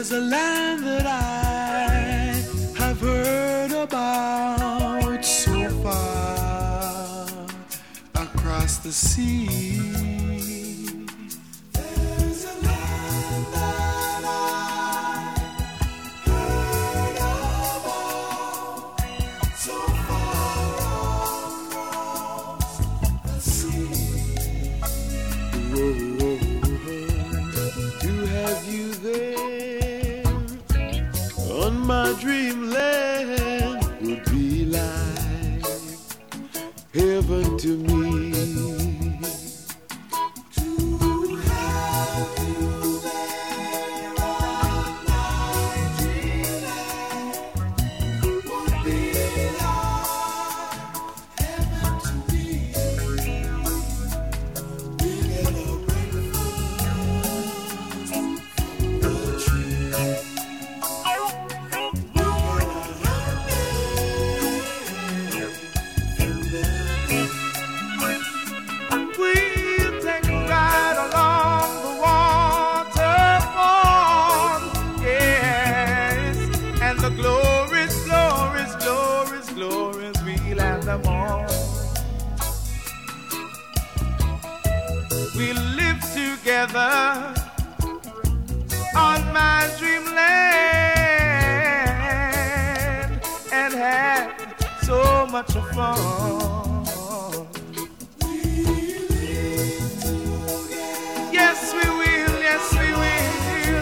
There's a land that I have heard about so far across the sea. There's a land that I heard about so far across the sea. Whoa, to have you there on my dreamland would be like heaven to me. To have you there on my dreamland would be like heaven to me. We get a breakfast from the tree. We live together on my dreamland and had so much fun. We live together. Yes, we will. Yes, we will.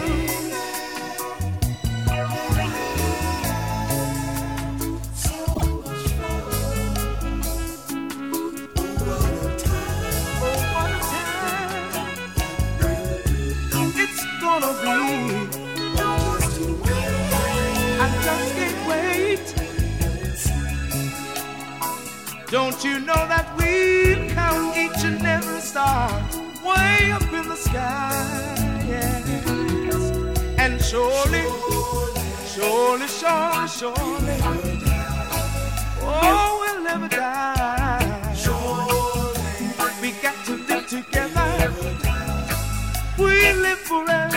I just can't wait. Don't you know that we'll count each and every star way up in the sky? Yes. And surely, surely, surely, surely, oh, we'll never die. Surely, we got to live together. We live forever.